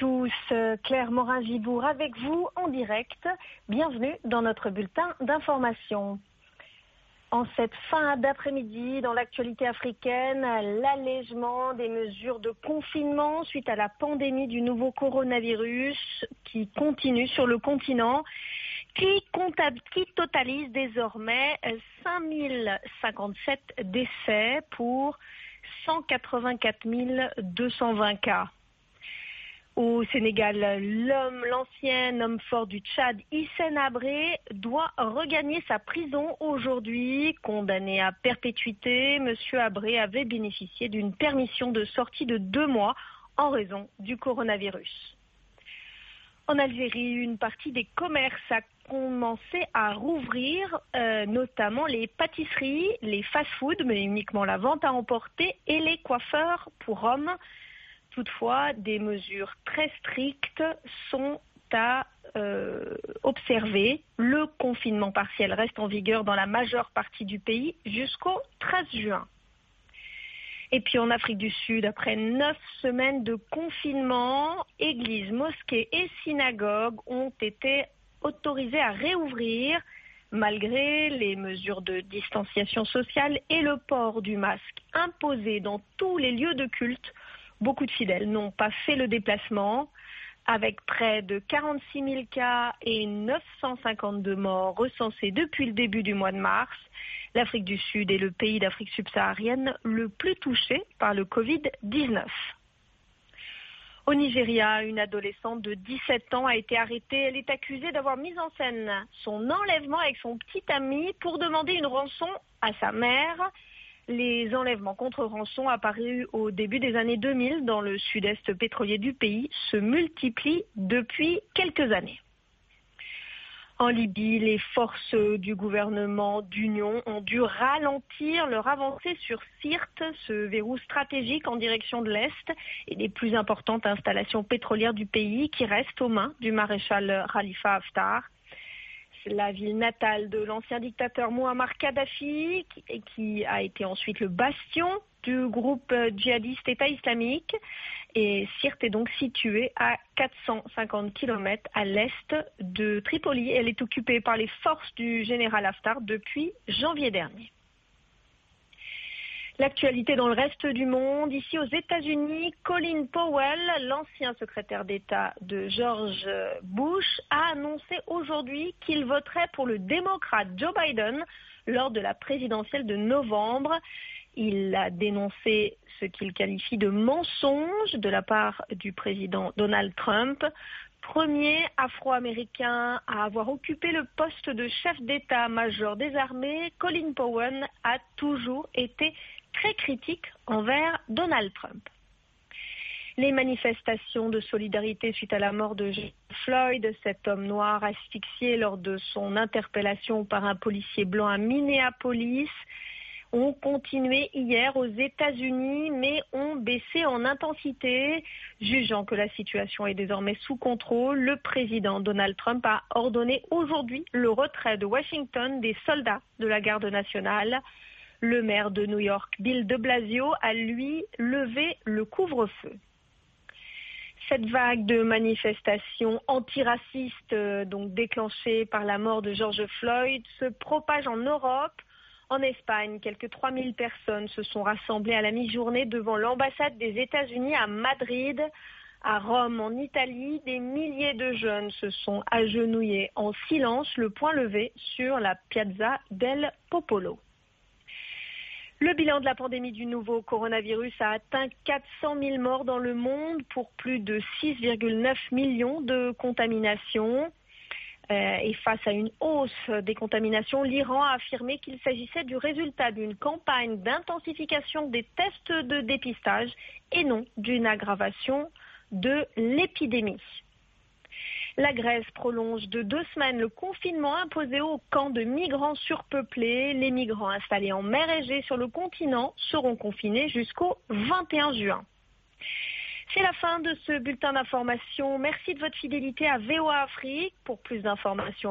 tous, Claire Morin-Gibourg avec vous en direct. Bienvenue dans notre bulletin d'information. En cette fin d'après-midi, dans l'actualité africaine, l'allègement des mesures de confinement suite à la pandémie du nouveau coronavirus qui continue sur le continent, qui totalise désormais 5057 décès pour 184 220 cas. Au Sénégal, l'ancien homme fort du Tchad, Hissène Habré, doit regagner sa prison aujourd'hui. Condamné à perpétuité, M. Habré avait bénéficié d'une permission de sortie de 2 mois en raison du coronavirus. En Algérie, une partie des commerces a commencé à rouvrir, notamment les pâtisseries, les fast-foods, mais uniquement la vente à emporter, et les coiffeurs pour hommes. Toutefois, des mesures très strictes sont à observer. Le confinement partiel reste en vigueur dans la majeure partie du pays jusqu'au 13 juin. Et puis en Afrique du Sud, après 9 semaines de confinement, églises, mosquées et synagogues ont été autorisées à réouvrir malgré les mesures de distanciation sociale et le port du masque imposé dans tous les lieux de culte. Beaucoup de fidèles n'ont pas fait le déplacement. Avec près de 46 000 cas et 952 morts recensés depuis le début du mois de mars, l'Afrique du Sud est le pays d'Afrique subsaharienne le plus touché par le Covid-19. Au Nigeria, une adolescente de 17 ans a été arrêtée. Elle est accusée d'avoir mis en scène son enlèvement avec son petit ami pour demander une rançon à sa mère. Les enlèvements contre rançon apparus au début des années 2000 dans le sud-est pétrolier du pays se multiplient depuis quelques années. En Libye, les forces du gouvernement d'union ont dû ralentir leur avancée sur Sirte, ce verrou stratégique en direction de l'Est et des plus importantes installations pétrolières du pays qui restent aux mains du maréchal Khalifa Haftar. La ville natale de l'ancien dictateur Mouammar Kadhafi, qui a été ensuite le bastion du groupe djihadiste État islamique. Et Sirte est donc située à 450 km à l'est de Tripoli. Elle est occupée par les forces du général Haftar depuis janvier dernier. L'actualité dans le reste du monde, ici aux États-Unis, Colin Powell, l'ancien secrétaire d'État de George Bush, a annoncé aujourd'hui qu'il voterait pour le démocrate Joe Biden lors de la présidentielle de novembre. Il a dénoncé ce qu'il qualifie de mensonge de la part du président Donald Trump. Premier afro-américain à avoir occupé le poste de chef d'état-major des armées, Colin Powell a toujours été très critique envers Donald Trump. Les manifestations de solidarité suite à la mort de George Floyd, cet homme noir asphyxié lors de son interpellation par un policier blanc à Minneapolis, ont continué hier aux États-Unis, mais ont baissé en intensité. Jugeant que la situation est désormais sous contrôle, le président Donald Trump a ordonné aujourd'hui le retrait de Washington des soldats de la garde nationale. Le maire de New York, Bill de Blasio, a lui levé le couvre-feu. Cette vague de manifestations antiracistes, donc déclenchée par la mort de George Floyd, se propage en Europe. En Espagne, quelques 3000 personnes se sont rassemblées à la mi-journée devant l'ambassade des États-Unis à Madrid. À Rome, en Italie, des milliers de jeunes se sont agenouillés en silence, le poing levé sur la Piazza del Popolo. Le bilan de la pandémie du nouveau coronavirus a atteint 400 000 morts dans le monde pour plus de 6,9 millions de contaminations. Et face à une hausse des contaminations, l'Iran a affirmé qu'il s'agissait du résultat d'une campagne d'intensification des tests de dépistage et non d'une aggravation de l'épidémie. La Grèce prolonge de 2 semaines le confinement imposé aux camps de migrants surpeuplés. Les migrants installés en mer Égée sur le continent seront confinés jusqu'au 21 juin. C'est la fin de ce bulletin d'information. Merci de votre fidélité à VOA Afrique. Pour plus d'informations,